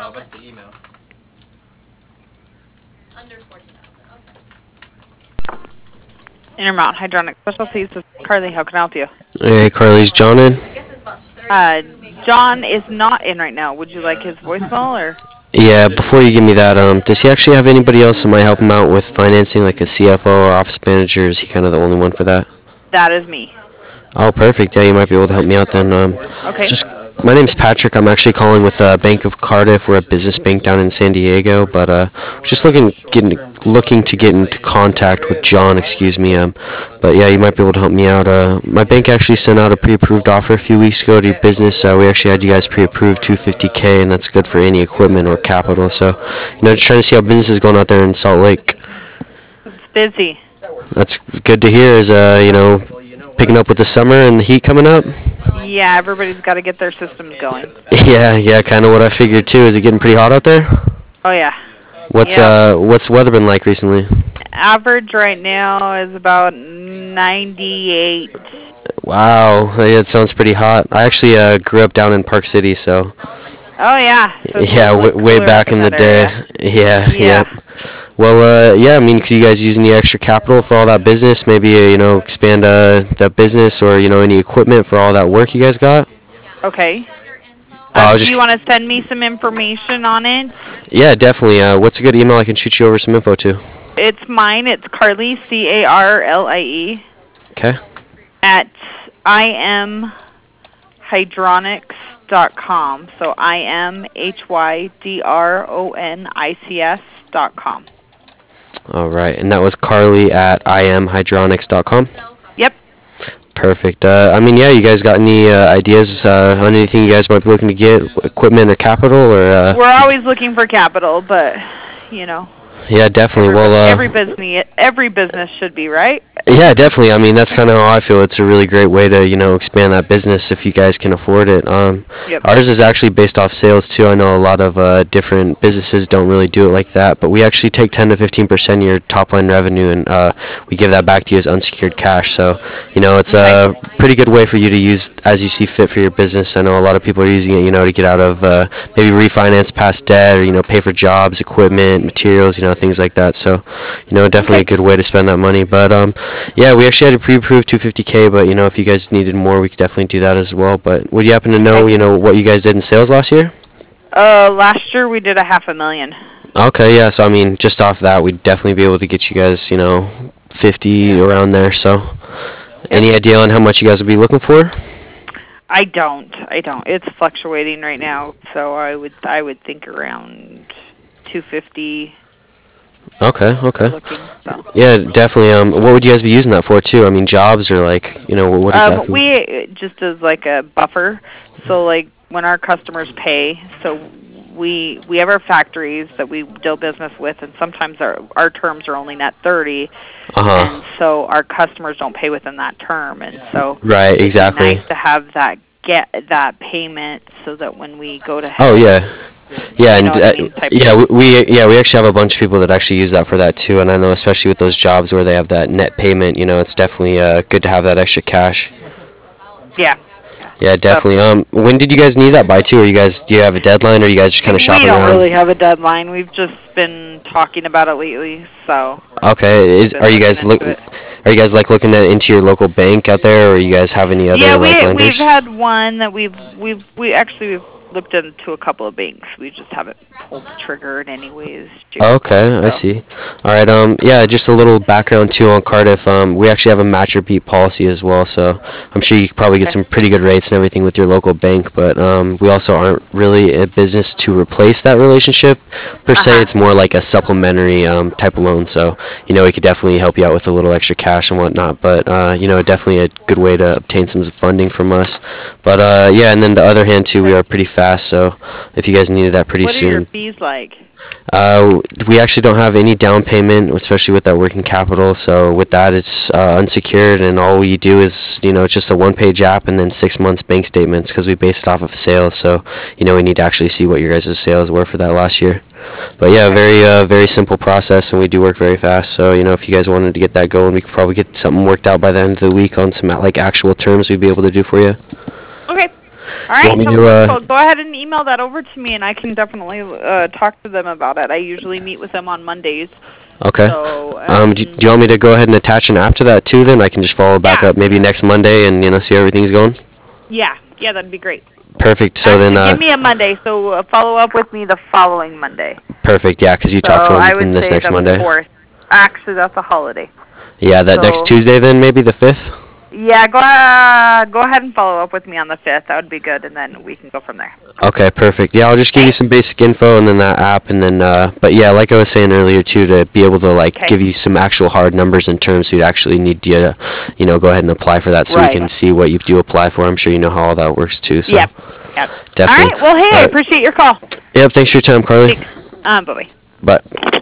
What's the email? Under 40,000. Okay. Intermount Hydronic Specialties. This is Carly. How can I help you? Hey, Carly's John in? John is not in right now. Would you like his voicemail or? Yeah, before you give me that, does he actually have anybody else that might help him out with financing, like a CFO or office manager? Is he kind of the only one for that? That is me. Oh, perfect. Yeah, you might be able to help me out then. Okay. My name's Patrick. I'm actually calling with Bank of Cardiff. We're a business bank down in San Diego, but just looking to get into contact with John. Excuse me. But yeah, you might be able to help me out. My bank actually sent out a pre-approved offer a few weeks ago to your business. We actually had you guys pre-approved $250K, and that's good for any equipment or capital. So, just trying to see how business is going out there in Salt Lake. It's busy. That's good to hear. Is picking up with the summer and the heat coming up? Yeah, everybody's got to get their systems going. Yeah, kind of what I figured too. Is it getting pretty hot out there? Oh yeah. What's the weather been like recently? Average right now is about 98. Wow, it sounds pretty hot. I actually grew up down in Park City, so. Oh yeah. So yeah, way back in the day. Area. Yeah. Well, I mean, could you guys use any extra capital for all that business? Maybe, expand that business or, any equipment for all that work you guys got? Okay. Do you want to send me some information on it? Yeah, definitely. What's a good email I can shoot you over some info to? It's mine. It's Carly, Carlie. Okay. At imhydronics.com. So imhydronics.com. All right, and that was Carly at imhydronics.com? Yep. Perfect. I mean, yeah, you guys got any ideas on anything you guys might be looking to get, equipment or capital? Or We're always looking for capital, but, Yeah, definitely. Every business should be, right? Yeah, definitely. I mean, that's kind of how I feel. It's a really great way to, expand that business if you guys can afford it. Yep. Ours is actually based off sales, too. I know a lot of different businesses don't really do it like that, but we actually take 10 to 15% of your top-line revenue, and we give that back to you as unsecured cash. So, it's a pretty good way for you to use as you see fit for your business. I know a lot of people are using it, to get out of maybe refinance past debt or, pay for jobs, equipment, materials, things like that. So, definitely a good way to spend that money. But, yeah, we actually had a pre-approved $250K, but, if you guys needed more, we could definitely do that as well. But would you happen to know, what you guys did in sales last year? Last year we did $500,000. Okay, yeah, so, I mean, just off that, we'd definitely be able to get you guys, 50 around there. So, any idea on how much you guys would be looking for? I don't. It's fluctuating right now, so I would think around 250. Okay. Looking, so. Yeah, definitely. What would you guys be using that for, too? I mean, jobs or, what exactly? We just as like a buffer. So, like, when our customers pay, so we have our factories that we do business with, and sometimes our terms are only net 30. And so our customers don't pay within that term. And so right, exactly. It's nice to have that payment so that when we go to Oh, yeah. Yeah, and we actually have a bunch of people that actually use that for that too, and I know especially with those jobs where they have that net payment, it's definitely good to have that extra cash. Yeah. Yeah, definitely. When did you guys need that by too? Do you have a deadline, or are you guys just kind of shopping around? We don't really have a deadline. We've just been talking about it lately, so. Okay. Are you guys looking into your local bank out there, or you guys have any other lenders? We've had one that we've looked into a couple of banks. We just haven't pulled the trigger in any ways. Okay, I see. All right. Yeah, just a little background too on Cardiff. We actually have a match or beat policy as well, so I'm sure you could probably get some pretty good rates and everything with your local bank. But we also aren't really a business to replace that relationship per se. It's more like a supplementary type of loan. So we could definitely help you out with a little extra cash and whatnot. But definitely a good way to obtain some funding from us. But yeah, and then the other hand too, we are pretty fast. So if you guys needed that pretty soon. What are your fees like? We actually don't have any down payment, especially with that working capital. So with that, it's unsecured, and all we do is, it's just a one-page app and then 6 months bank statements because we base it off of sales. So, we need to actually see what your guys' sales were for that last year. But yeah, very simple process, and we do work very fast. So, if you guys wanted to get that going, we could probably get something worked out by the end of the week on some actual terms we'd be able to do for you. Okay. right, want me so to, wonderful. Go ahead and email that over to me, and I can definitely talk to them about it. I usually meet with them on Mondays. Okay. So, Do you want me to go ahead and attach an app to that too? Then I can just follow back Yeah. up maybe next Monday and see how everything's going. yeah, that'd be great. Perfect. So Actually, then, give me a Monday, so follow up with me the following Monday. perfect. Yeah, 'cause you So talked to I him would this say next the Monday. 4th. Actually, that's a holiday. Yeah, that next So- Tuesday then, maybe the 5th. Yeah, go ahead and follow up with me on the 5th. That would be good, and then we can go from there. Okay, perfect. Yeah, I'll just give you some basic info and then that app, and then, but yeah, like I was saying earlier too, to be able to like Okay. give you some actual hard numbers in terms, so you'd actually need to, go ahead and apply for that, so Right. we can see what you do apply for. I'm sure you know how all that works too. So Yep. definitely. All right. Well, hey, I All right. appreciate your call. Yep. Thanks for your time, Carly. Thanks. Bye-bye. Bye.